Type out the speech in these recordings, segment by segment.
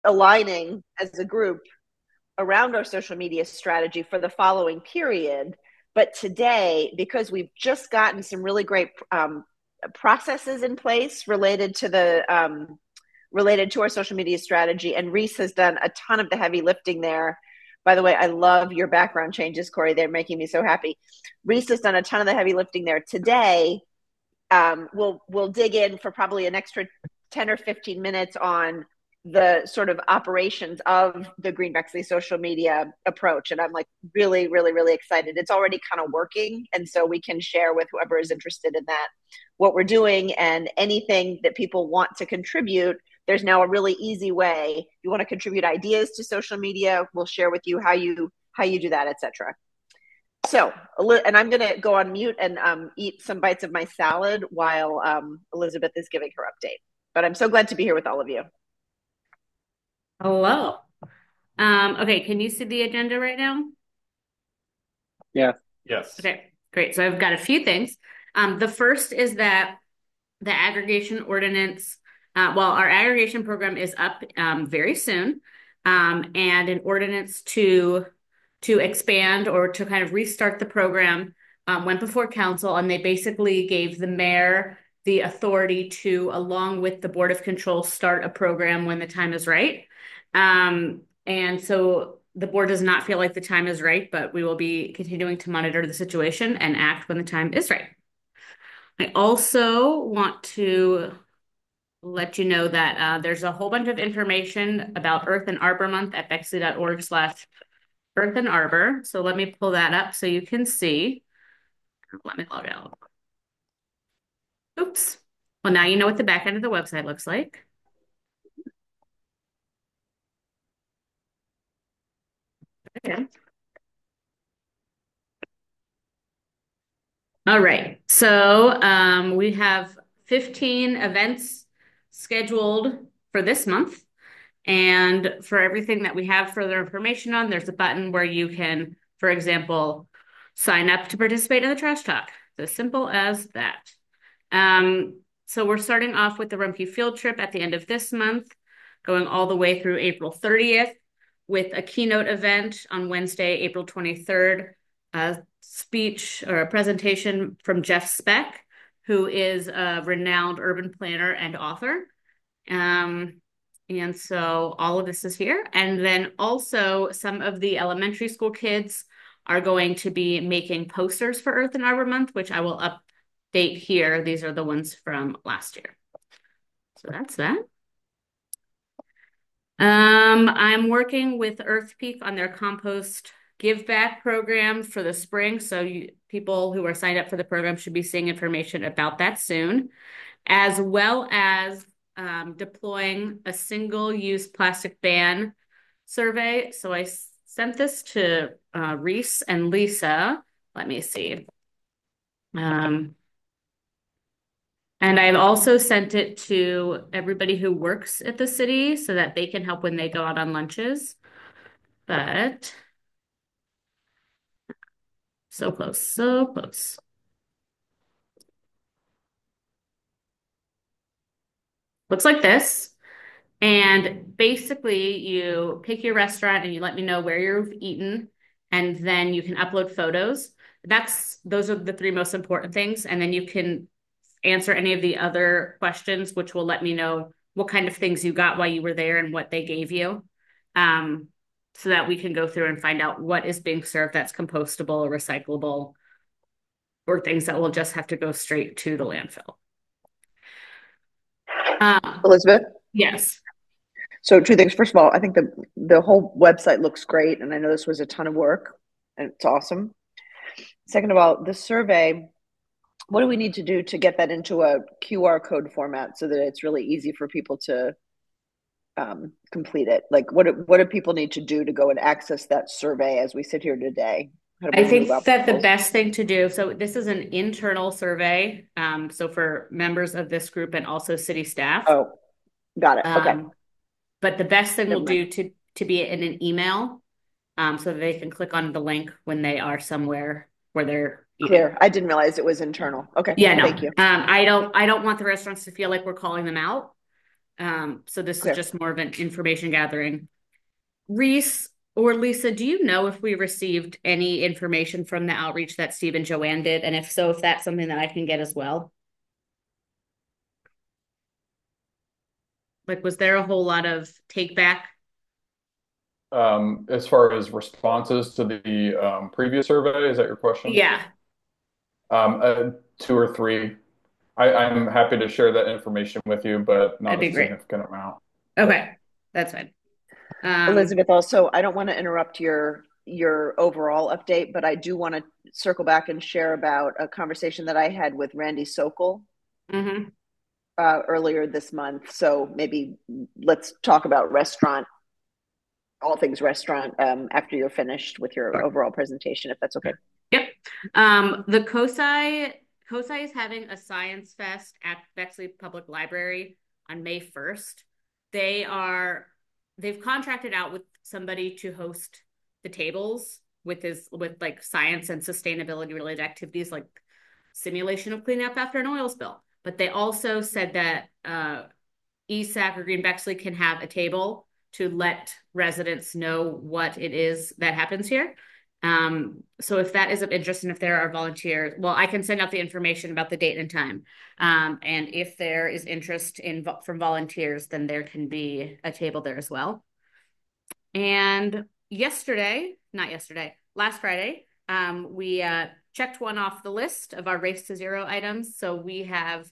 aligning as a group around our social media strategy for the following period. But today, because we've just gotten some really great processes in place related to our social media strategy, and Reese has done a ton of the heavy lifting there. By the way, I love your background changes, Corey. They're making me so happy. Reese has done a ton of the heavy lifting there. Today, we'll dig in for probably an extra 10 or 15 minutes on the sort of operations of the Green Bexley social media approach. And I'm like really, really, really excited. It's already kind of working. And so we can share with whoever is interested in that what we're doing, and anything that people want to contribute. There's now a really easy way. If you want to contribute ideas to social media, we'll share with you how you do that, etc. So, and I'm going to go on mute and eat some bites of my salad while Elizabeth is giving her update. But I'm so glad to be here with all of you. Hello. Okay, can you see the agenda right now? Yeah. Yes. Okay, great. So I've got a few things. The first is that the aggregation ordinance, well, our aggregation program is up very soon, and an ordinance to expand or to kind of restart the program went before council, and they basically gave the mayor the authority to, along with the Board of Control, start a program when the time is right. And so the board does not feel like the time is right, but we will be continuing to monitor the situation and act when the time is right. I also want to let you know that there's a whole bunch of information about Earth and Arbor Month at bexley.org/Earth and Arbor. So let me pull that up so you can see. Let me log out. Oops. Well, now you know what the back end of the website looks like. Okay. All right. So we have 15 events scheduled for this month. And for everything that we have further information on, there's a button where you can, for example, sign up to participate in the trash talk. It's as simple as that. So we're starting off with the Rumpke field trip at the end of this month, going all the way through April 30th, with a keynote event on Wednesday, April 23rd, a speech or a presentation from Jeff Speck, who is a renowned urban planner and author. And so all of this is here. And then also some of the elementary school kids are going to be making posters for Earth and Arbor Month, which I will update here. These are the ones from last year. So that's that. I'm working with Earth Peak on their compost give back program for the spring. So people who are signed up for the program should be seeing information about that soon, as well as deploying a single-use plastic ban survey. So I sent this to Reese and Lisa. Let me see. And I've also sent it to everybody who works at the city so that they can help when they go out on lunches. But so close, so close. Looks like this. And basically, you pick your restaurant and you let me know where you've eaten, and then you can upload photos. Those are the three most important things. And then you can answer any of the other questions, which will let me know what kind of things you got while you were there and what they gave you. So that we can go through and find out what is being served that's compostable or recyclable, or things that will just have to go straight to the landfill. Elizabeth? Yes. So two things. First of all, I think the whole website looks great, and I know this was a ton of work, and it's awesome. Second of all, the survey, what do we need to do to get that into a QR code format so that it's really easy for people to complete it? Like, what do people need to do to go and access that survey as we sit here today? How do I we move think that the obstacles? best thing to do, so this is an internal survey, so for members of this group and also city staff. Oh, got it. Okay. But the best thing Never we'll mind. do to be in an email, so that they can click on the link when they are somewhere where they're eating. Clear. I didn't realize it was internal. Okay. Yeah, no. Thank you. I don't want the restaurants to feel like we're calling them out. So this is Clear. just more of an information gathering. Reese or Lisa, do you know if we received any information from the outreach that Steve and Joanne did? And if so, if that's something that I can get as well? Like, was there a whole lot of take back? As far as responses to the previous survey, is that your question? Yeah, Two or three. I'm happy to share that information with you, but that'd not be a great. significant amount. Yep. Okay, that's fine. Elizabeth, also, I don't want to interrupt your overall update, but I do want to circle back and share about a conversation that I had with Randy Sokol Mhm. earlier this month. So maybe let's talk about all things restaurant, after you're finished with your Sure. overall presentation, if that's okay. Yep. The COSI is having a science fest at Bexley Public Library on May 1st. They've contracted out with somebody to host the tables with like science and sustainability related activities like simulation of cleanup after an oil spill. But they also said that ESAC or Green Bexley can have a table to let residents know what it is that happens here. So if that is of interest and if there are volunteers, well, I can send out the information about the date and time. And if there is interest from volunteers, then there can be a table there as well. And last Friday, we checked one off the list of our Race to Zero items. So we have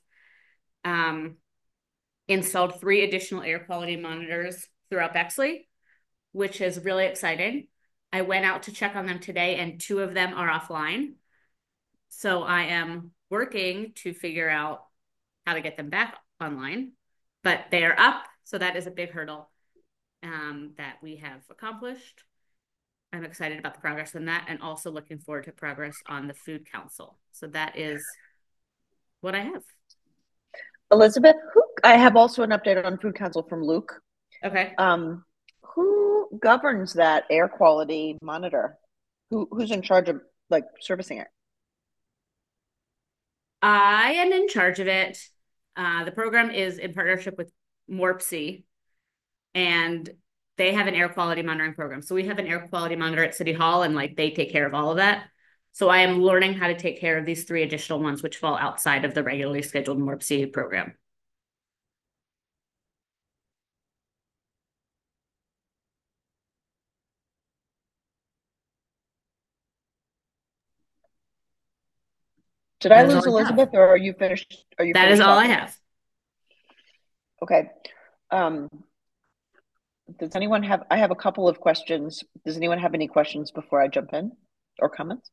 installed 3 additional air quality monitors throughout Bexley, which is really exciting. I went out to check on them today, and 2 of them are offline. So I am working to figure out how to get them back online, but they are up. So that is a big hurdle that we have accomplished. I'm excited about the progress in that and also looking forward to progress on the Food Council. So that is what I have. Elizabeth, I have also an update on Food Council from Luke. Okay. Who governs that air quality monitor? Who's in charge of like servicing it? I am in charge of it. The program is in partnership with MORPC, and they have an air quality monitoring program. So we have an air quality monitor at City Hall, and like they take care of all of that. So I am learning how to take care of these 3 additional ones, which fall outside of the regularly scheduled MORPC program. Did I That is lose all I have. Elizabeth, or are you finished? That is all I have. Okay. Does anyone have? I have a couple of questions. Does anyone have any questions before I jump in, or comments?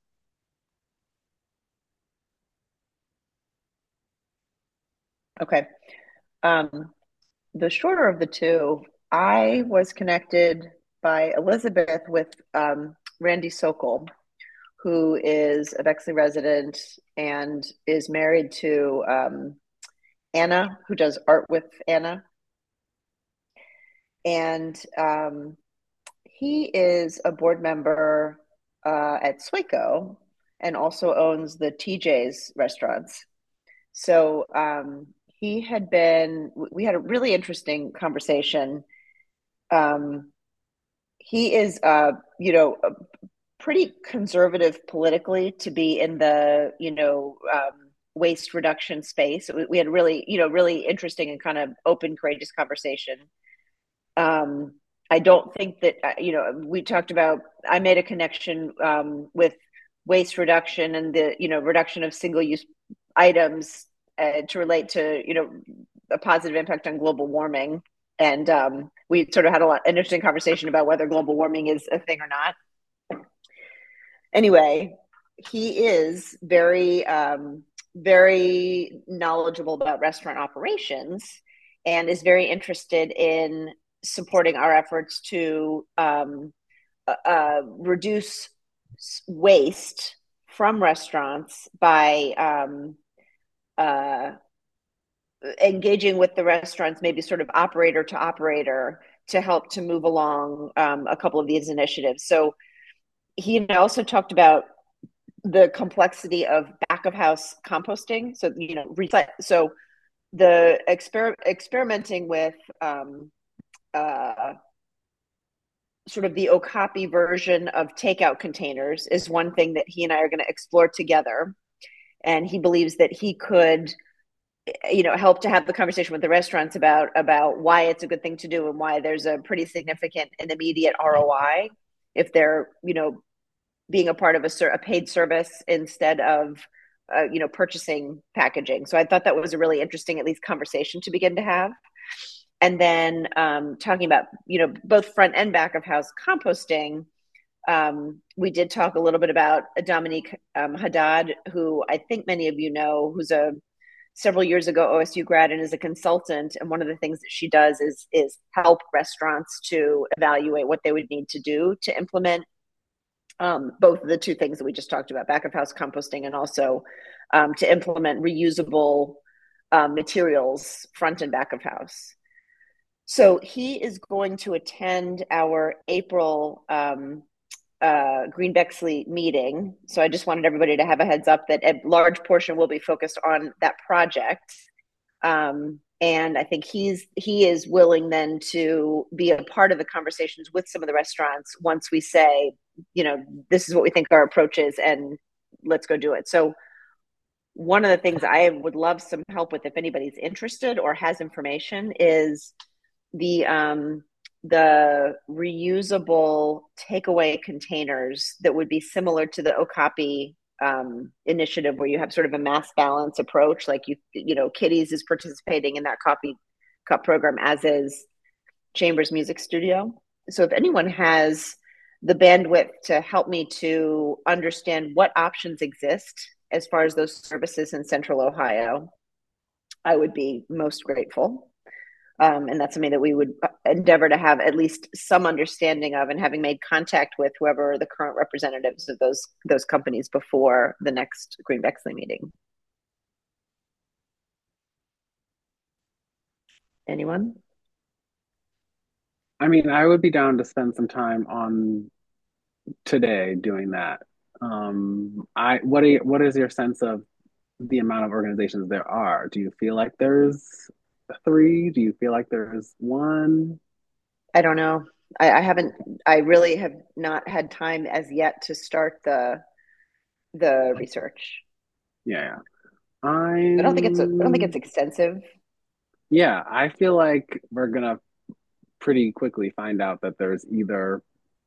Okay. The shorter of the two, I was connected by Elizabeth with Randy Sokol, who is a Bexley resident and is married to Anna, who does art with Anna. And he is a board member at Swaco and also owns the TJ's restaurants. So we had a really interesting conversation. He is, pretty conservative politically to be in the, waste reduction space. We had really interesting and kind of open, courageous conversation. I don't think that, we talked about, I made a connection with waste reduction and the, reduction of single use items to relate to, a positive impact on global warming. And we sort of had an interesting conversation about whether global warming is a thing or not. Anyway, he is very, very knowledgeable about restaurant operations and is very interested in supporting our efforts to reduce waste from restaurants by engaging with the restaurants, maybe sort of operator to operator, to help to move along a couple of these initiatives. So he also talked about the complexity of back of house composting. So, the experimenting with uh, sort of the Okapi version of takeout containers is one thing that he and I are going to explore together. And he believes that he could, help to have the conversation with the restaurants about why it's a good thing to do and why there's a pretty significant and immediate ROI if they're, being a part of a paid service instead of purchasing packaging. So I thought that was a really interesting, at least, conversation to begin to have. And then talking about both front and back of house composting. We did talk a little bit about Dominique Haddad, who I think many of you know, who's a several years ago OSU grad and is a consultant. And one of the things that she does is help restaurants to evaluate what they would need to do to implement both of the two things that we just talked about, back of house composting, and also to implement reusable materials front and back of house. So he is going to attend our April Green Bexley meeting. So I just wanted everybody to have a heads up that a large portion will be focused on that project. And I think he is willing then to be a part of the conversations with some of the restaurants once we say, this is what we think our approach is, and let's go do it. So one of the things I would love some help with, if anybody's interested or has information, is the reusable takeaway containers that would be similar to the Okapi initiative, where you have sort of a mass balance approach. Like Kitty's is participating in that coffee cup program, as is Chambers Music Studio. So if anyone has the bandwidth to help me to understand what options exist as far as those services in Central Ohio, I would be most grateful. And that's something that we would endeavor to have at least some understanding of, and having made contact with whoever the current representatives of those companies before the next Green Bexley meeting. Anyone? I mean, I would be down to spend some time on today doing that. What is your sense of the amount of organizations there are? Do you feel like there's three? Do you feel like there's one? I don't know. I really have not had time as yet to start the research. Yeah. I don't think it's extensive. Yeah, I feel like we're gonna pretty quickly find out that there's either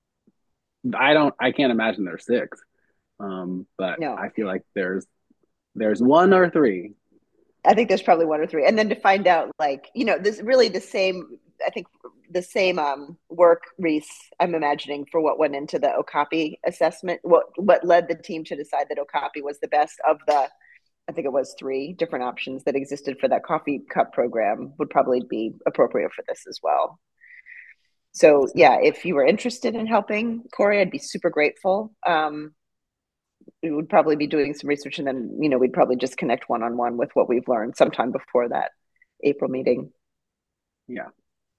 I can't imagine there's six. But No, I feel like there's one or three. I think there's probably one or three. And then to find out, like, this really the same, I think the same work, Reese, I'm imagining, for what went into the Okapi assessment, what led the team to decide that Okapi was the best of I think it was three different options that existed for that coffee cup program, would probably be appropriate for this as well. So yeah, if you were interested in helping, Corey, I'd be super grateful. We would probably be doing some research, and then we'd probably just connect one-on-one with what we've learned sometime before that April meeting. Yeah.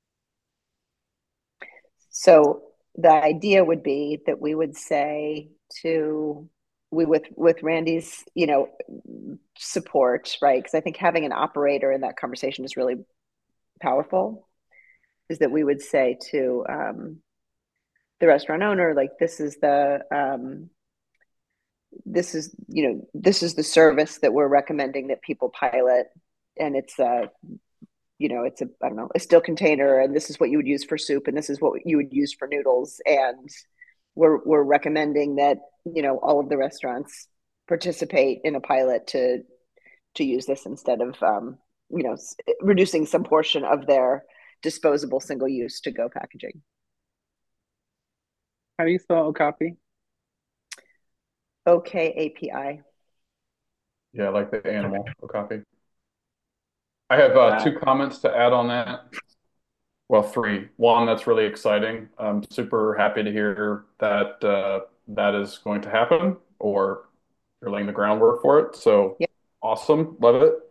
So the idea would be that we would say with Randy's support, right? Because I think having an operator in that conversation is really powerful. Is that we would say to the restaurant owner, like, this is the service that we're recommending that people pilot, and it's it's I don't know, a steel container, and this is what you would use for soup, and this is what you would use for noodles, and we're recommending that all of the restaurants participate in a pilot to use this instead of reducing some portion of their disposable single use to go packaging. How do you spell Okapi? OKAPI. Yeah, like the animal Okapi. I have two comments to add on that. Well, three. One, that's really exciting. I'm super happy to hear that that is going to happen, or you're laying the groundwork for it. So Yep. awesome. Love it.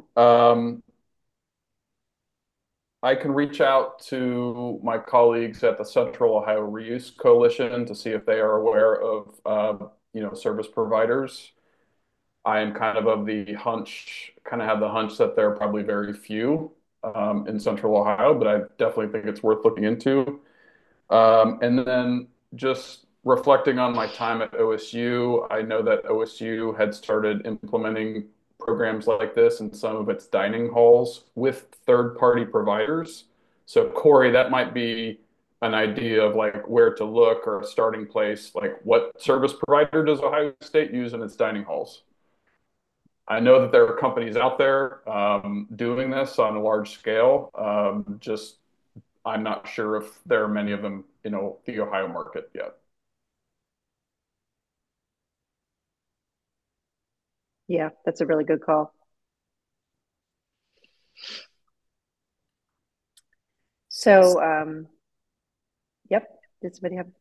I can reach out to my colleagues at the Central Ohio Reuse Coalition to see if they are aware of service providers I am kind of the hunch, kind of have the hunch that there are probably very few in Central Ohio, but I definitely think it's worth looking into. And then just reflecting on my time at OSU, I know that OSU had started implementing programs like this in some of its dining halls with third-party providers. So Corey, that might be an idea of like where to look or a starting place. Like what service provider does Ohio State use in its dining halls? I know that there are companies out there doing this on a large scale. Just I'm not sure if there are many of them, the Ohio market yet. Yeah, that's a really good call. So, yep. Did somebody have?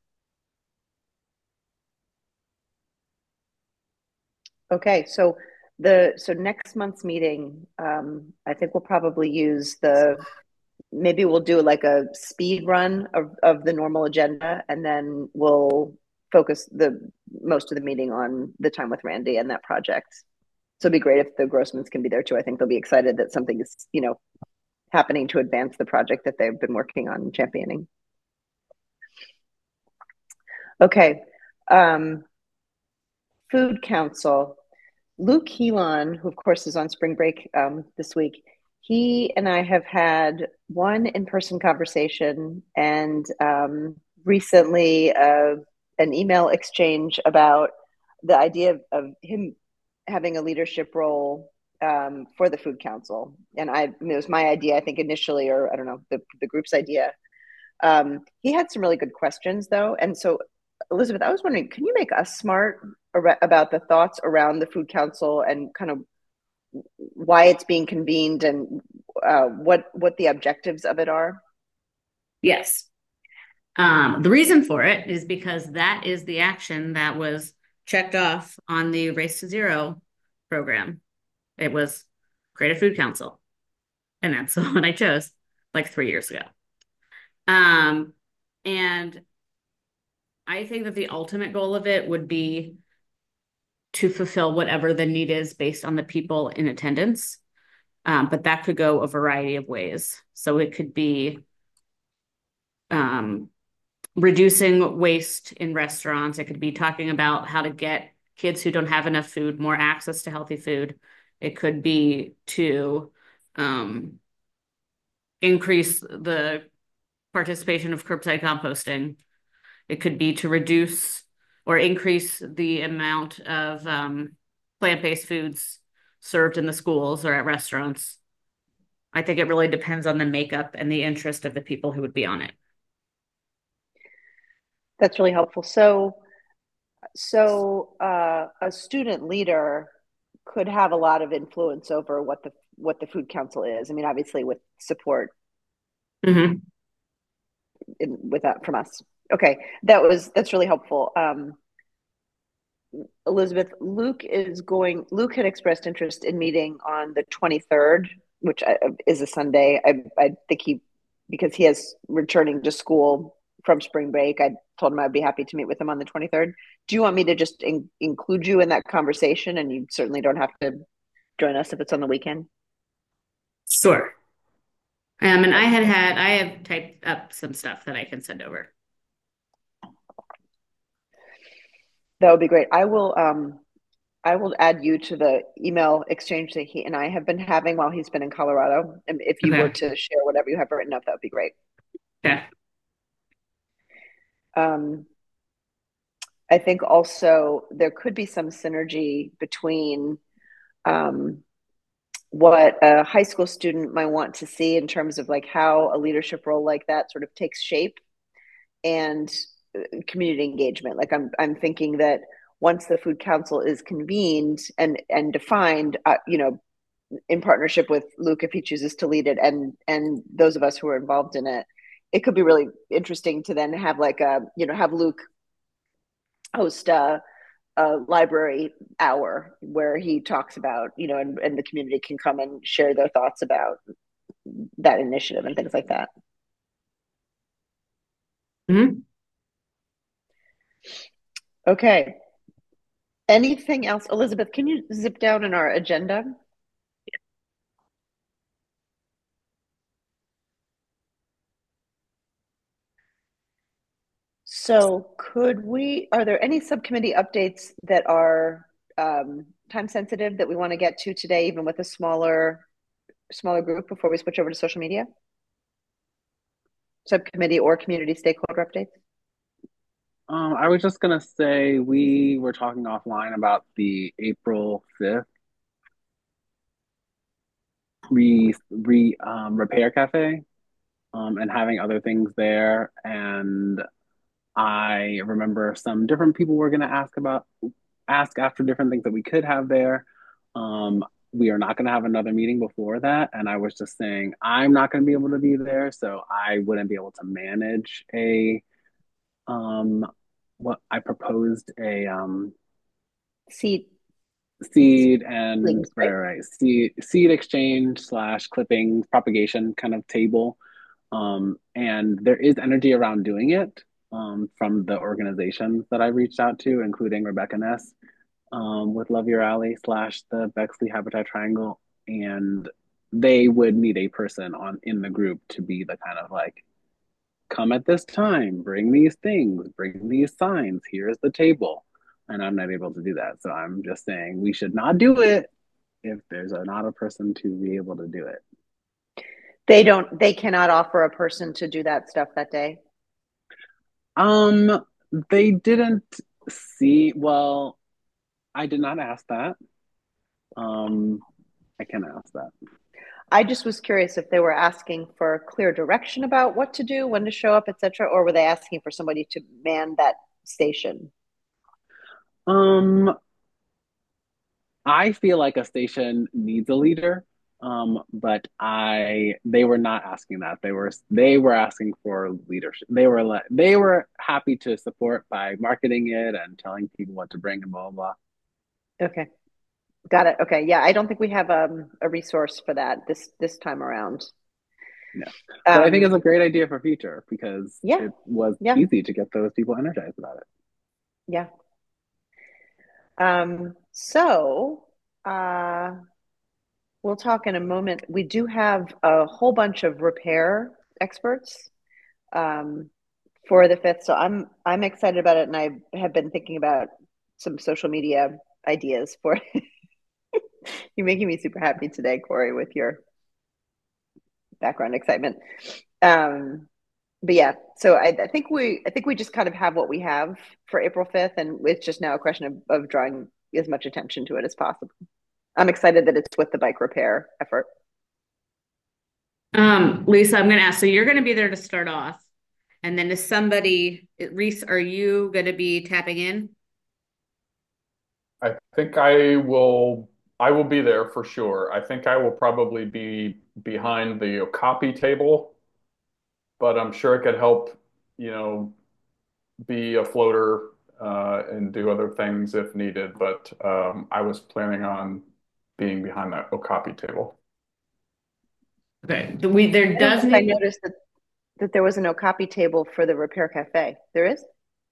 Okay, so next month's meeting, I think we'll probably use maybe we'll do like a speed run of the normal agenda, and then we'll focus the most of the meeting on the time with Randy and that project. So it'd be great if the Grossmans can be there too. I think they'll be excited that something is, happening to advance the project that they've been working on and championing. Okay. Food Council. Luke Helon, who of course is on spring break this week, he and I have had one in-person conversation and recently an email exchange about the idea of him having a leadership role for the Food Council. And it was my idea, I think initially, or I don't know, the group's idea. He had some really good questions though. And so, Elizabeth, I was wondering, can you make us smart about the thoughts around the Food Council and kind of why it's being convened and what the objectives of it are? Yes. The reason for it is because that is the action that was checked off on the Race to Zero program. It was create a food council. And that's the one I chose like 3 years ago. And I think that the ultimate goal of it would be to fulfill whatever the need is based on the people in attendance. But that could go a variety of ways. So it could be reducing waste in restaurants. It could be talking about how to get kids who don't have enough food more access to healthy food. It could be to increase the participation of curbside composting. It could be to reduce or increase the amount of plant-based foods served in the schools or at restaurants. I think it really depends on the makeup and the interest of the people who would be on it. That's really helpful. So a student leader could have a lot of influence over what the Food Council is. I mean, obviously with support Mm-hmm. with that from us. Okay, that's really helpful. Elizabeth, Luke had expressed interest in meeting on the 23rd, which is a Sunday. I think because he has returning to school from spring break, I told him I'd be happy to meet with him on the 23rd. Do you want me to just include you in that conversation? And you certainly don't have to join us if it's on the weekend. Sure. And I have typed up some stuff that I can send over. That would be great. I will add you to the email exchange that he and I have been having while he's been in Colorado. And if you were to share whatever you have written up, that would be great. Yeah. I think also there could be some synergy between what a high school student might want to see in terms of like how a leadership role like that sort of takes shape and community engagement. Like I'm thinking that once the Food Council is convened and defined, in partnership with Luke if he chooses to lead it, and those of us who are involved in it, it could be really interesting to then have have Luke host a library hour where he talks about, and the community can come and share their thoughts about that initiative and things like that. Mm-hmm. Okay. Anything else? Elizabeth, can you zip down in our agenda? So are there any subcommittee updates that are time sensitive that we want to get to today, even with a smaller group before we switch over to social media? Subcommittee or community stakeholder updates? I was just gonna say we were talking offline about the April 5th repair cafe, and having other things there. And I remember some different people were gonna ask after different things that we could have there. We are not gonna have another meeting before that, and I was just saying I'm not gonna be able to be there, so I wouldn't be able to manage a what I proposed a Seed seed and links, right? seed exchange slash clippings propagation kind of table. And there is energy around doing it, from the organizations that I reached out to, including Rebecca Ness, with Love Your Alley slash the Bexley Habitat Triangle. And they would need a person on in the group to be the kind of like, come at this time, bring these things, bring these signs, here's the table. And I'm not able to do that. So I'm just saying we should not do it if there's not a person to be able to do it. They cannot offer a person to do that stuff that day. Um, they didn't see, well, I did not ask that. I can ask that. I just was curious if they were asking for clear direction about what to do, when to show up, etc., or were they asking for somebody to man that station? Um, I feel like a station needs a leader. But they were not asking that. They were asking for leadership. They were happy to support by marketing it and telling people what to bring and blah blah Okay, got it. Okay, yeah, I don't think we have a resource for that this time around. blah. Yeah. But I think it's Um, a great idea for future because yeah, it was yeah, easy to get those people energized about it. yeah. So uh, we'll talk in a moment. We do have a whole bunch of repair experts um, for the fifth, so I'm excited about it, and I have been thinking about some social media ideas for. You're making me super happy today, Corey, with your background excitement. Um, but yeah, so I think we just kind of have what we have for April 5th, and it's just now a question of drawing as much attention to it as possible. I'm excited that it's with the bike repair effort. Lisa, I'm going to ask, so you're going to be there to start off, and then is Reese, are you going to be tapping in? I think I will be there for sure. I think I will probably be behind the copy table, but I'm sure it could help, you know, be a floater and do other things if needed. But I was planning on being behind that Okapi table. Okay. There I don't does think I need, noticed that there was a no copy table for the repair cafe. There is?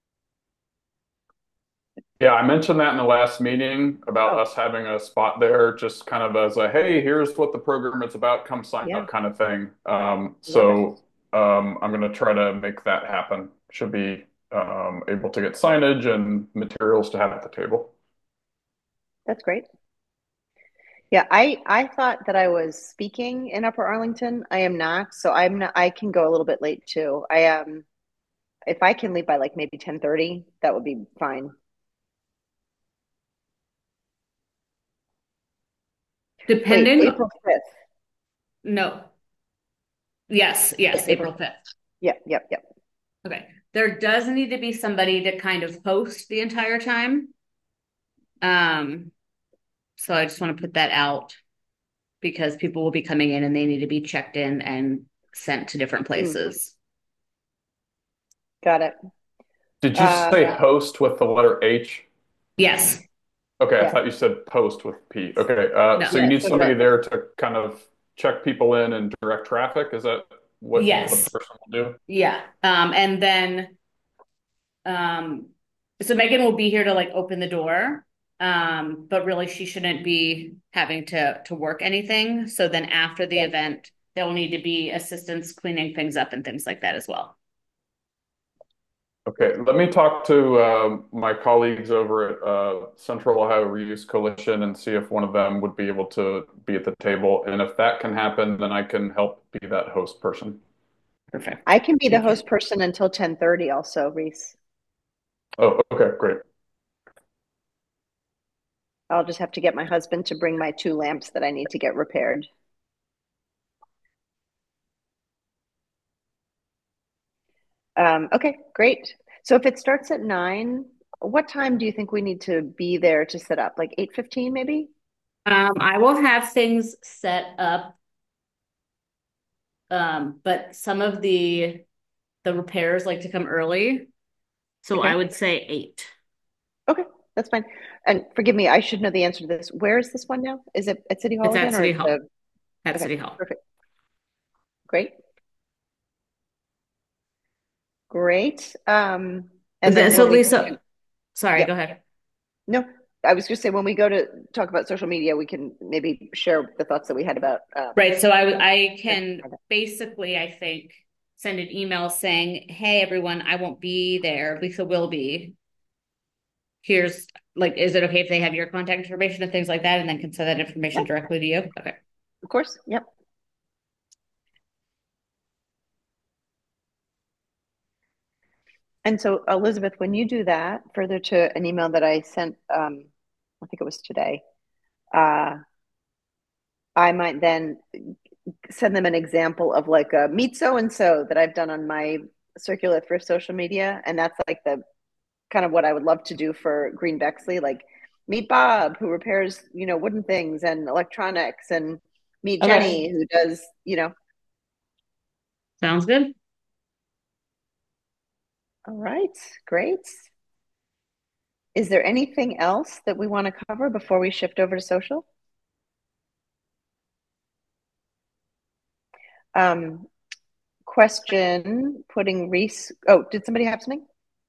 Yeah, I mentioned that in the last meeting about Oh, us having a spot there, just kind of as a, hey, here's what the program is about, come sign yeah, up kind of thing. love it. I'm going to try to make that happen. Should be able to get signage and materials to have at the table. That's great. Yeah, I thought that I was speaking in Upper Arlington. I am not, so I'm not. I can go a little bit late too. If I can leave by like maybe 10:30, that would be fine. Wait, depending, April 5th. no, yes, April. April 5th. Yep, yep, yep. Okay. There does need to be somebody to kind of host the entire time. Um, so I just want to put that out because people will be coming in and they need to be checked in and sent to different Mm, places. got it. Did you say Uh, host with the letter H? Yes. Okay, I yeah, thought you said post with P. Okay, No. so you yeah. need So somebody no. there to kind of check people in and direct traffic. Is that what the Yes. person will do? Yeah. And then um so Megan will be here to like open the door. But really she shouldn't be having to work anything. So then after the Yeah. event, there will need to be assistance cleaning things up and things like that as well. Okay, let me talk to my colleagues over at Central Ohio Reuse Coalition and see if one of them would be able to be at the table. And if that can happen, then I can help be that host person. Perfect. I can be the Thank you. host person until 10:30 also, Reese. Oh, okay, great. I'll just have to get my husband to bring my 2 lamps that I need to get repaired. Okay, great. So if it starts at 9, what time do you think we need to be there to set up? Like 8:15 maybe? I will have things set up, but some of the repairs like to come early. So I Okay. would say 8. Okay, that's fine. And forgive me, I should know the answer to this. Where is this one now? Is it at City Hall It's at again or City is Hall. the At okay, City Hall. perfect. Great. Great. And then So when we go Lisa, to, sorry, yeah, go ahead. no, I was just saying when we go to talk about social media, we can maybe share the thoughts that we had about Right. So I can basically, I think, send an email saying, "Hey, everyone, I won't be there. Lisa will be. Here's like, is it okay if they have your contact information and things like that, and then can send that yeah, information directly to you?" Okay. of course. Yep. And so, Elizabeth, when you do that, further to an email that I sent, I think it was today, uh, I might then send them an example of like a meet so and so that I've done on my circular thrift social media. And that's like the kind of what I would love to do for Green Bexley, like meet Bob, who repairs, wooden things and electronics, and meet Okay. Jenny, who does, Sounds good. all right, great. Is there anything else that we want to cover before we shift over to social? Um, question, putting Reese. Oh, did somebody have something?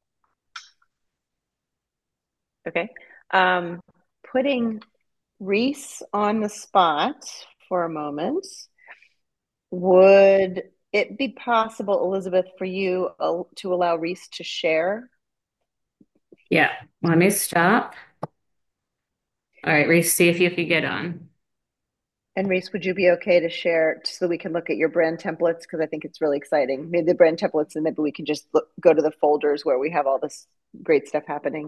Okay. Um, putting Reese on the spot for a moment. Would it be possible, Elizabeth, for you to allow Reese to share? Yeah. Let me stop. All right, Reese, see if you could get on. And Reese, would you be okay to share so that we can look at your brand templates? Because I think it's really exciting. Maybe the brand templates, and maybe we can just go to the folders where we have all this great stuff happening.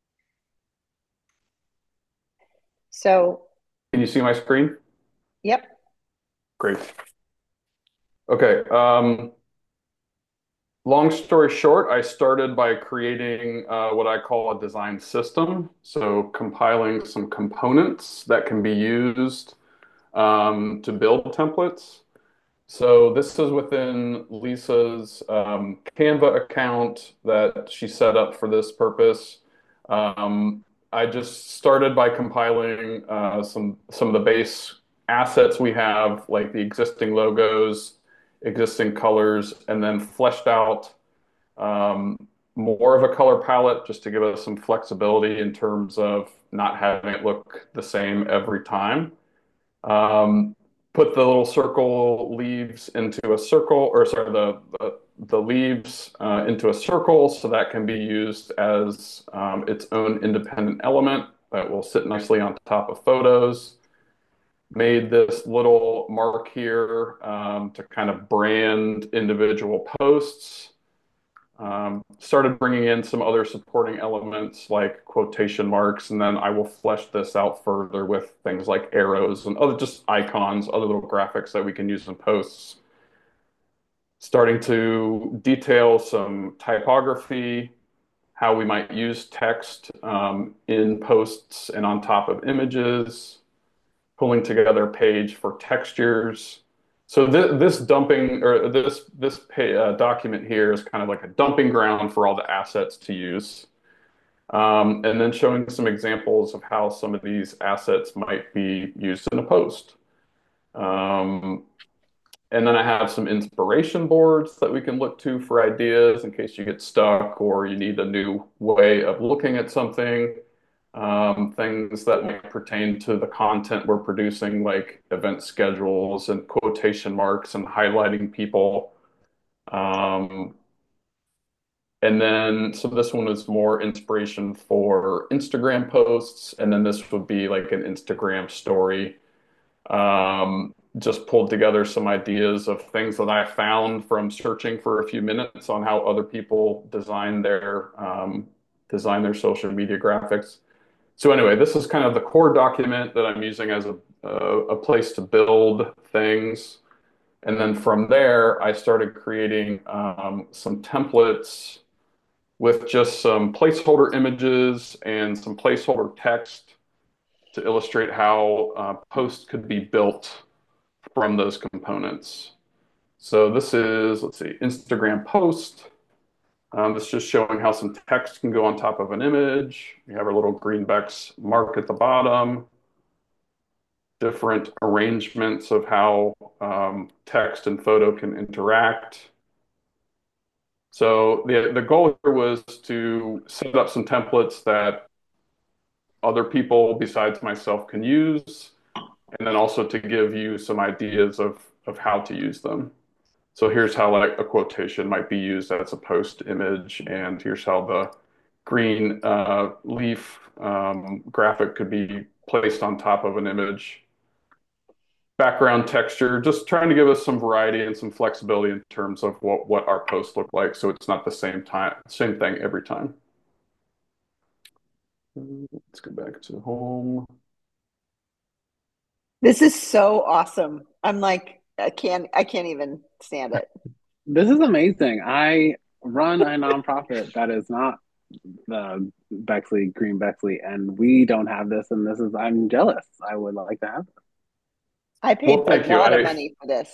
So, Can you see my screen? yep. Great. Okay. Long story short, I started by creating what I call a design system. So compiling some components that can be used to build templates. So this is within Lisa's Canva account that she set up for this purpose. I just started by compiling some of the base assets we have, like the existing logos, existing colors, and then fleshed out um, more of a color palette just to give us some flexibility in terms of not having it look the same every time. Um, Put the little circle leaves into a circle, or sorry, the leaves into a circle so that can be used as its own independent element that will sit nicely on top of photos. Made this little mark here to kind of brand individual posts. Started bringing in some other supporting elements like quotation marks, and then I will flesh this out further with things like arrows and other just icons, other little graphics that we can use in posts. Starting to detail some typography, how we might use text in posts and on top of images, pulling together a page for textures. So this dumping or this document here is kind of like a dumping ground for all the assets to use. And then showing some examples of how some of these assets might be used in a post. Um, and then I have some inspiration boards that we can look to for ideas in case you get stuck or you need a new way of looking at something. things that may pertain to the content we're producing, like event schedules and quotation marks and highlighting people. Um, and then, so this one is more inspiration for Instagram posts, and then this would be like an Instagram story. Just pulled together some ideas of things that I found from searching for a few minutes on how other people design their social media graphics. So anyway, this is kind of the core document that I'm using as a place to build things. And then from there, I started creating some templates with just some placeholder images and some placeholder text to illustrate how posts could be built from those components. So this is, let's see, Instagram post. This is just showing how some text can go on top of an image. We have our little Greenbecks mark at the bottom, different arrangements of how text and photo can interact. So the goal here was to set up some templates that other people besides myself can use, and then also to give you some ideas of how to use them. So here's how like a quotation might be used as a post image, and here's how the green leaf graphic could be placed on top of an image. Background texture, just trying to give us some variety and some flexibility in terms of what our posts look like, so it's not the same thing every time. Let's go back to home. This is so awesome. I'm like, I can't even stand it. This is amazing. I run a nonprofit that is not the Bexley, Green Bexley, and we don't have this. And this is, I'm jealous. I would like to have it. I paid Well, a thank you. lot of money for this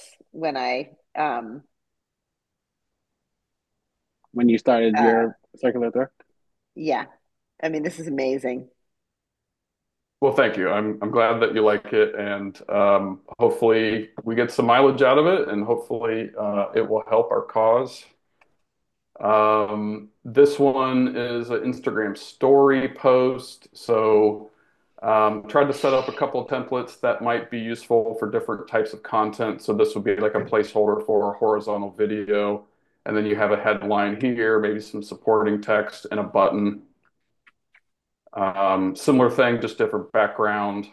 When you started uh your circular thrift. yeah. I mean, this is amazing. Well, thank you. I'm glad that you like it, and hopefully we get some mileage out of it, and hopefully it will help our cause. This one is an Instagram story post. So tried to set up a couple of templates that might be useful for different types of content. So this would be like a placeholder for a horizontal video. And then you have a headline here, maybe some supporting text and a button. Similar thing, just different background.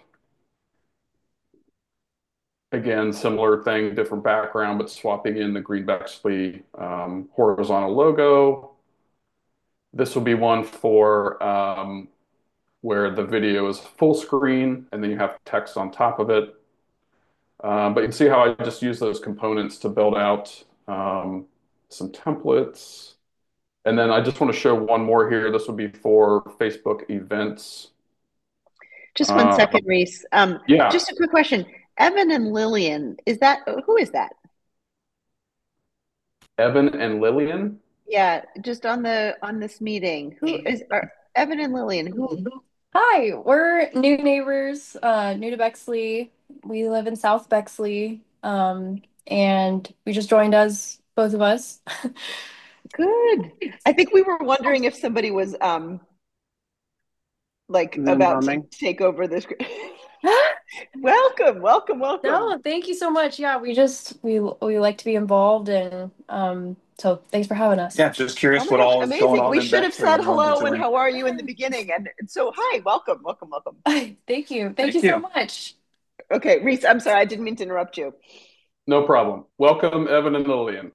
Again, similar thing, different background, but swapping in the Green Bexley horizontal logo. This will be one for where the video is full screen and then you have text on top of it. But you can see how I just use those components to build out some templates. And then I just want to show one more here. This would be for Facebook events. Just one second, Reese. Yeah, Just a quick question. Evan and Lillian, who is that? Evan and Lillian. Yeah, just on this meeting. Who is are Evan and Lillian? Who? Hi, we're new neighbors, new to Bexley. We live in South Bexley, and we just joined us, both of us. Good. I think we were wondering if somebody was like Zoom about to bombing. take over this. Welcome, welcome, welcome. No, thank you so much. Yeah, we like to be involved, and so thanks for having us. Yeah, just curious Oh my what gosh, all is going amazing. on We in should have Bexley said and wanted to hello and join. how are you in the beginning. And so, hi, welcome, welcome, welcome. Thank you. Thank Thank you so you. much. Okay, Reese, I'm sorry, I didn't mean to interrupt you. No problem. Welcome, Evan and Lillian.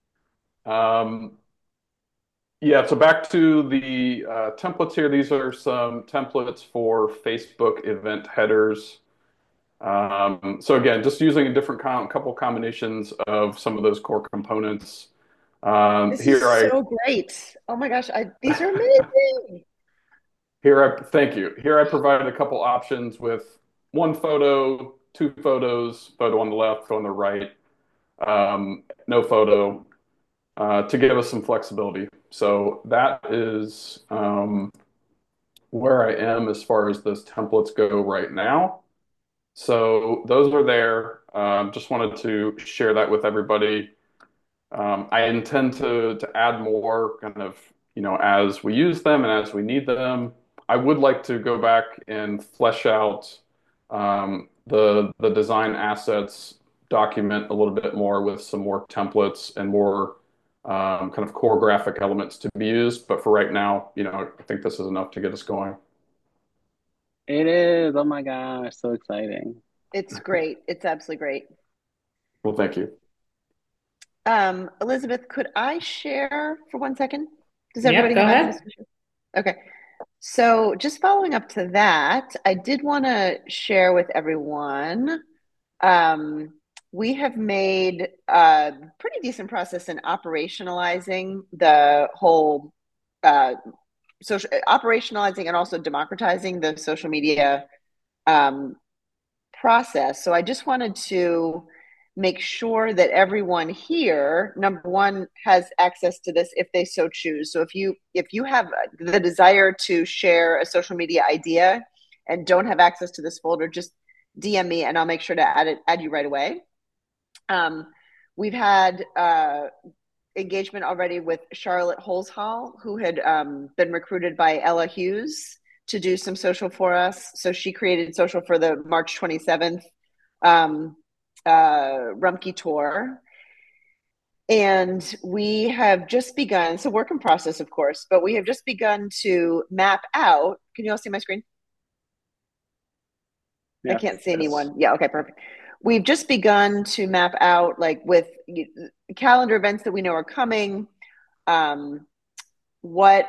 Yeah, so back to the templates here. These are some templates for Facebook event headers. So again, just using a different couple combinations of some of those core components. This Here is I so great. Oh my gosh, these are amazing. thank you. Here I provided a couple options with one photo, two photos, photo on the left, photo on the right, no photo, to give us some flexibility. So that is where I am as far as those templates go right now. So those are there. Just wanted to share that with everybody. I intend to add more kind of, as we use them and as we need them. I would like to go back and flesh out the design assets document a little bit more with some more templates and more kind of core graphic elements to be used. But for right now, I think this is enough to get us going. It is. Oh my gosh, so exciting. It's great. It's absolutely great. Well, thank you. Elizabeth, could I share for 1 second? Does Yep, everybody go have ahead. access to share? Okay. So just following up to that, I did want to share with everyone. We have made a pretty decent process in operationalizing the whole operationalizing and also democratizing the social media process. So I just wanted to make sure that everyone here, number one, has access to this if they so choose. So if you have the desire to share a social media idea and don't have access to this folder, just DM me and I'll make sure to add you right away. We've had engagement already with Charlotte Holzhall, who had been recruited by Ella Hughes to do some social for us. So she created social for the March 27th Rumpke tour. And we have just begun, it's a work in process, of course, but we have just begun to map out. Can you all see my screen? I can't see anyone. Yeah, okay, perfect. We've just begun to map out, like with calendar events that we know are coming, what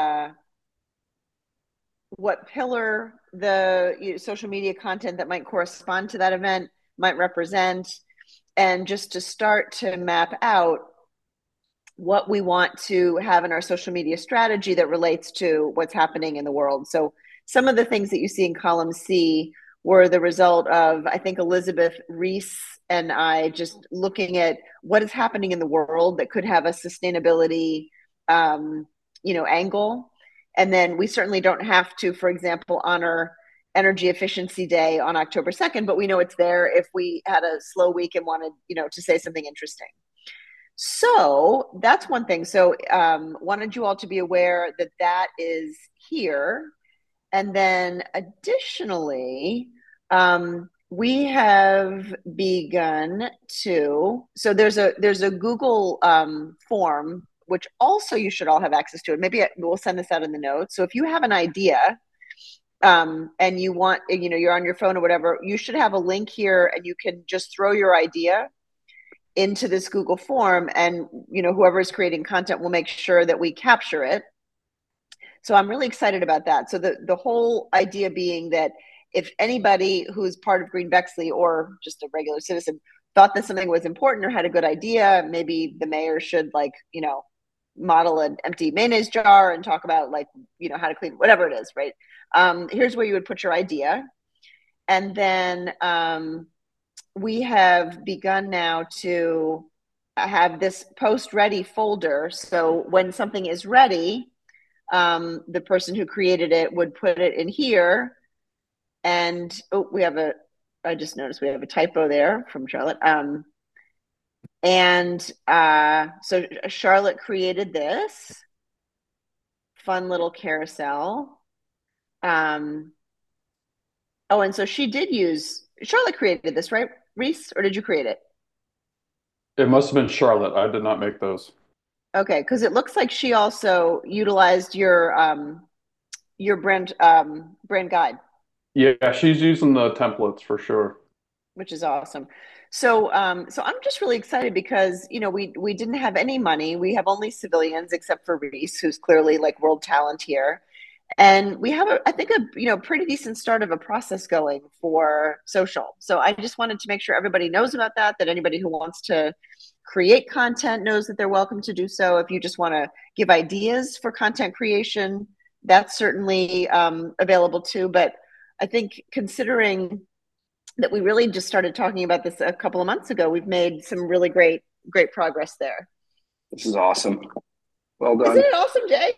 pillar the social media content that might correspond to that event might represent, and just to start to map out what we want to have in our social media strategy that relates to what's happening in the world. So some of the things that you see in column C were the result of, I think, Elizabeth Reese and I just looking at what is happening in the world that could have a sustainability, angle. And then we certainly don't have to, for example, honor Energy Efficiency Day on October 2nd, but we know it's there if we had a slow week and wanted, to say something interesting. So that's one thing. So wanted you all to be aware that that is here. And then additionally, we have begun to, so there's a Google form, which also you should all have access to. And maybe we'll send this out in the notes. So if you have an idea and you want, you're on your phone or whatever, you should have a link here and you can just throw your idea into this Google form, and whoever is creating content will make sure that we capture it. So I'm really excited about that. So the whole idea being that if anybody who's part of Green Bexley or just a regular citizen thought that something was important or had a good idea, maybe the mayor should model an empty mayonnaise jar and talk about how to clean, whatever it is, right? Here's where you would put your idea. And then we have begun now to have this post ready folder. So when something is ready, the person who created it would put it in here. And I just noticed we have a typo there from Charlotte. So Charlotte created this fun little carousel. And so Charlotte created this, right, Reese? Or did you create it? It must have been Charlotte. I did not make those. Okay, because it looks like she also utilized your brand guide. Yeah, she's using the templates for sure. Which is awesome. So I'm just really excited because we didn't have any money. We have only civilians except for Reese, who's clearly like world talent here. And we have I think a pretty decent start of a process going for social. So I just wanted to make sure everybody knows about that anybody who wants to create content knows that they're welcome to do so. If you just want to give ideas for content creation, that's certainly available too. But I think considering that we really just started talking about this a couple of months ago, we've made some really great progress there. This is awesome. Well done. Isn't it awesome, Jay?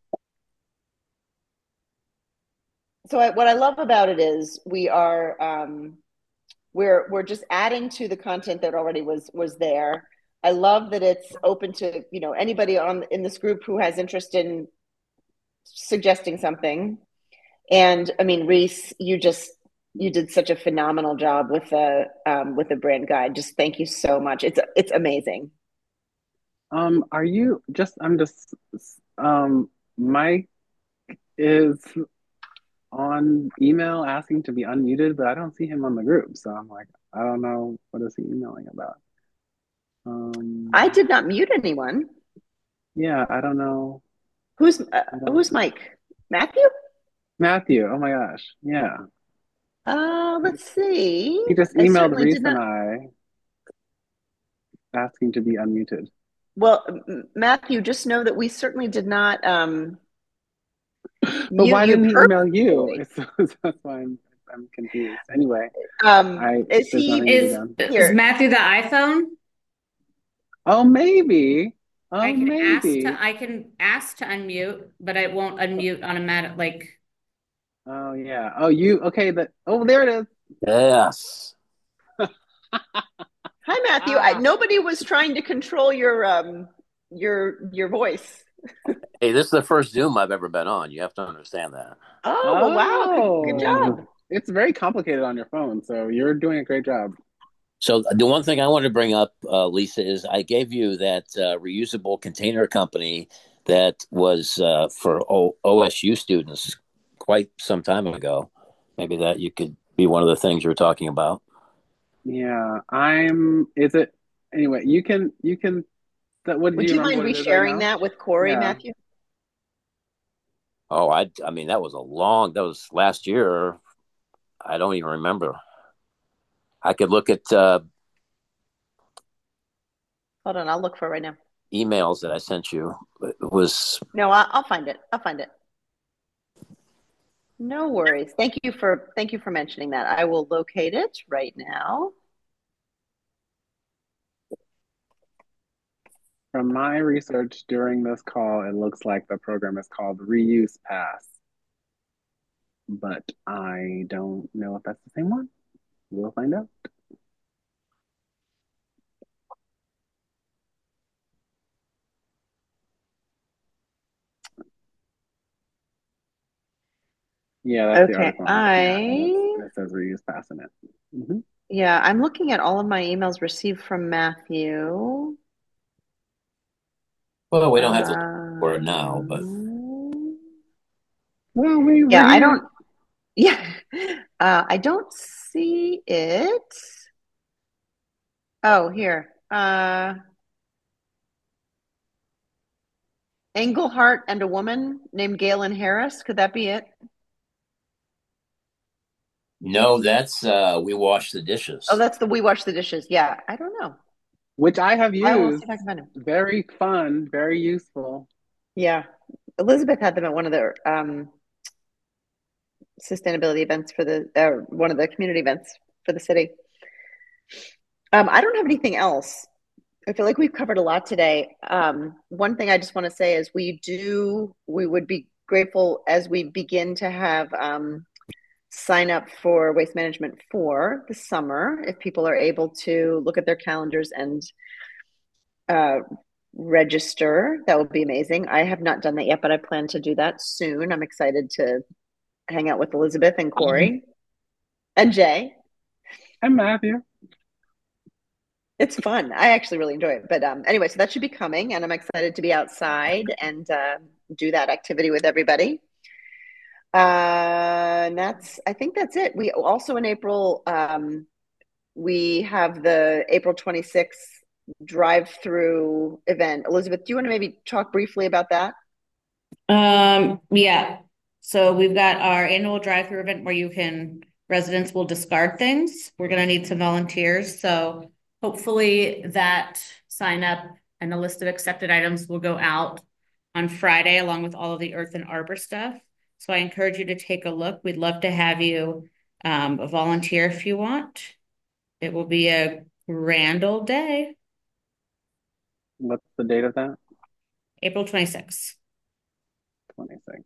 So what I love about it is we are we're just adding to the content that already was there. I love that it's open to anybody in this group who has interest in suggesting something. And I mean, Reese, you did such a phenomenal job with the brand guide. Just thank you so much. It's amazing. Are you just, I'm just, Mike is on email asking to be unmuted, but I don't see him on the group. So I'm like, I don't know, what is he emailing about? I did not mute anyone. Yeah, I don't know. Who's Mike? Matthew? Matthew, oh my gosh. Yeah. Let's see. He just I emailed certainly Reese did and not. I asking to be unmuted. Well, Matthew, just know that we certainly did not But mute why you didn't he email you? purposefully. That's why I'm confused. Anyway, Is there's he nothing to be Is done. is here? Matthew the iPhone? Oh, maybe. I Oh, can ask maybe. to I can ask to unmute, but I won't unmute automatic. Like, Oh, yeah. Oh, you, okay. Oh, there it is. Yes. Hi, Matthew. Ah, Nobody was trying to control your voice. Hey, this is the first Zoom I've ever been on. You have to understand that. Oh, well, wow. Good oh, job. it's very complicated on your phone, so you're doing a great job. So the one thing I wanted to bring up, Lisa, is I gave you that reusable container company that was for OSU students quite some time ago. Maybe that you could be one of the things you were talking about. Yeah, anyway, what do Would you you remember mind what it is right resharing now? that with Corey, Yeah. Matthew? Oh, I mean, that was last year. I don't even remember. I could look at Hold on, I'll look for it right now. emails that I sent you. It was No, I'll find it. I'll find it. No worries. Thank you for mentioning that. I will locate it right now. From my research during this call, it looks like the program is called Reuse Pass, but I don't know if that's the same one. We'll find out. Yeah, that's the Okay, article. Yeah, it says Reuse Pass in it. Mm-hmm. yeah, I'm looking at all of my emails received from Matthew. well, we don't have to for it now, but Well, we're Yeah, I here. don't. Yeah, I don't see it. Oh, here. Englehart and a woman named Galen Harris. Could that be it? no, that's we wash the Oh, dishes. that's the We Wash the Dishes. Yeah, I don't know. Which I have I will see used. if I can find him. Very fun, very useful. Yeah, Elizabeth had them at one of the sustainability events for one of the community events for the city. I don't have anything else. I feel like we've covered a lot today. One thing I just want to say is we would be grateful as we begin to have sign up for Waste Management for the summer. If people are able to look at their calendars and uh, register, that would be amazing. I have not done that yet, but I plan to do that soon. I'm excited to hang out with Elizabeth and Corey and Jay. And Matthew. It's fun. I actually really enjoy it. But anyway, so that should be coming, and I'm excited to be outside and do that activity with everybody. And I think that's it. We also in April, we have the April 26th drive-through event. Elizabeth, do you want to maybe talk briefly about that? yeah. So we've got our annual drive-through event where residents will discard things. We're gonna need some volunteers, so hopefully that sign up and a list of accepted items will go out on Friday along with all of the Earth and Arbor stuff. So I encourage you to take a look. We'd love to have you volunteer if you want. It will be a grand old day, What's the date of that? April 26th. 26.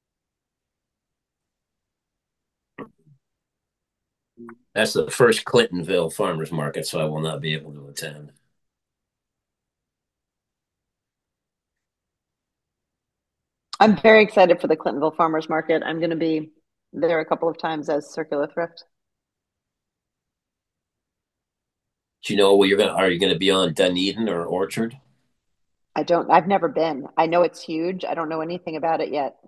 That's the first Clintonville farmers market, so I will not be able to attend. I'm very excited for the Clintonville Farmers Market. I'm going to be there a couple of times as Circular Thrift. Do you know where you're gonna? Are you gonna be on Dunedin or Orchard? I've never been. I know it's huge. I don't know anything about it yet.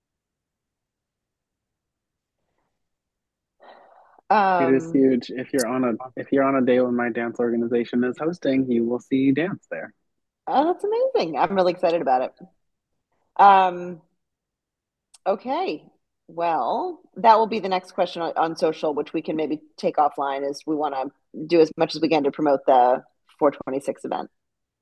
It is Um, huge. If you're on a day when my dance organization is hosting, you will see dance there. oh, that's amazing. I'm really excited about it. Um, okay. Well, that will be the next question on social, which we can maybe take offline is we want to do as much as we can to promote the 426 event.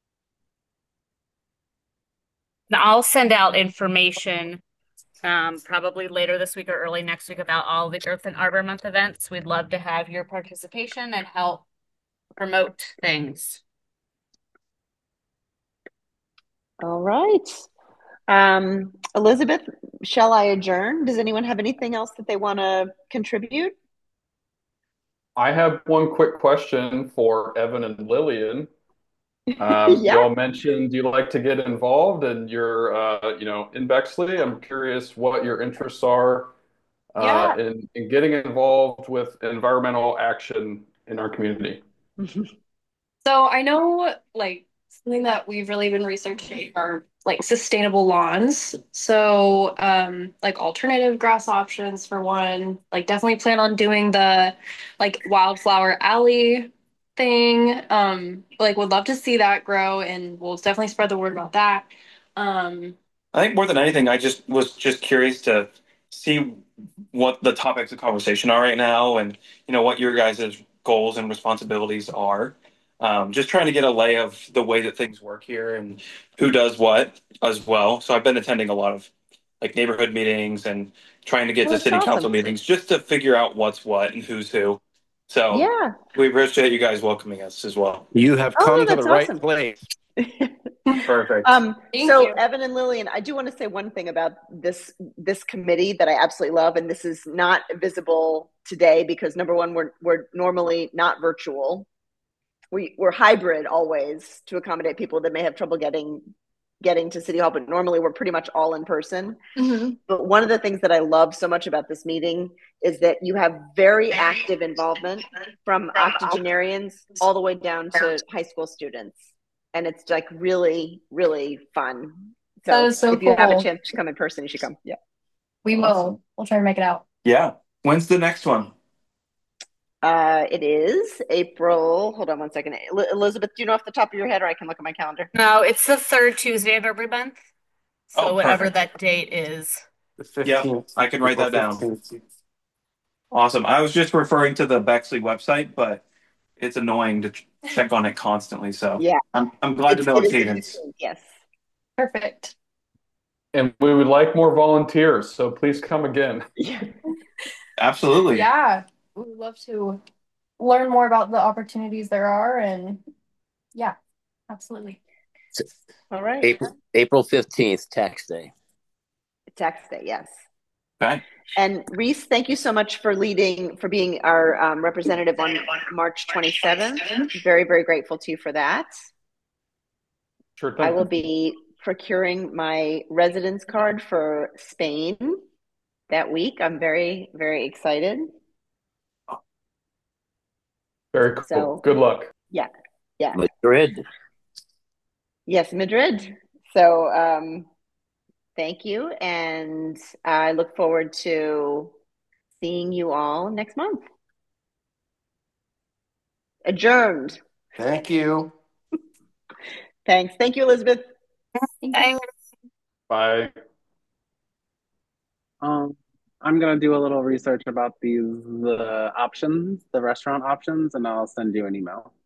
And I'll send out information probably later this week or early next week about all the Earth and Arbor Month events. We'd love to have your participation and help promote things. All right. Elizabeth, shall I adjourn? Does anyone have anything else that they want to contribute? I have one quick question for Evan and Lillian. Yeah. Y'all mentioned you like to get involved and you're, in Bexley. I'm curious what your interests are Yeah. in getting involved with environmental action in our community. So I know like something that we've really been researching are like sustainable lawns. So like alternative grass options for one, like definitely plan on doing the like wildflower alley thing. Like would love to see that grow and we'll definitely spread the word about that. Um I think more than anything, I just was just curious to see what the topics of conversation are right now, and what your guys' goals and responsibilities are. Just trying to get a lay of the way that things work here and who does what as well. So I've been attending a lot of like neighborhood meetings and trying to get Well, to that's city council awesome. meetings just to figure out what's what and who's who. So Yeah. we appreciate you guys welcoming us as well. You have Oh, come no, to the that's right awesome. place. Perfect. Thank So you. Evan and Lillian, I do want to say one thing about this committee that I absolutely love, and this is not visible today because number one, we're normally not virtual. We're hybrid always to accommodate people that may have trouble getting to City Hall, but normally we're pretty much all in person. hmm But one of the things that I love so much about this meeting is that you have very active involvement from octogenarians all the way down to high school students. And it's like really, really fun. That So is so if you have a cool. chance to come in person, you should come. Yeah. We will. We'll try to make it out. Yeah. When's the next one? It is April. Hold on one second. Elizabeth, do you know off the top of your head, or I can look at my calendar? No, it's the third Tuesday of every month. So Oh, whatever perfect. that date is. The Yep, 15th. I can write April that down. 15th. Awesome. I was just referring to the Bexley website, but it's annoying to check on it constantly. So Yeah, I'm glad to know it a is the cadence. 15th. Yes. Perfect. And we would like more volunteers, so please come again. Yeah. Absolutely. Yeah. We would love to learn more about the opportunities there are and yeah, absolutely. All right. April 15th, tax day. Tax day. Yes. Okay. And Reese, thank you so much for being our representative on March 27th. Very, very grateful to you for that. Sure I will thing. be procuring my residence card for Spain that week. I'm very, very excited. Very cool. So, Good luck. yeah, yeah. Madrid. Yes, Madrid. So, thank you. And I look forward to seeing you all next month. Adjourned. Thank you. Thanks. Thank you, Elizabeth. Thank you. Bye. I'm gonna do a little research about the options, the restaurant options, and I'll send you an email.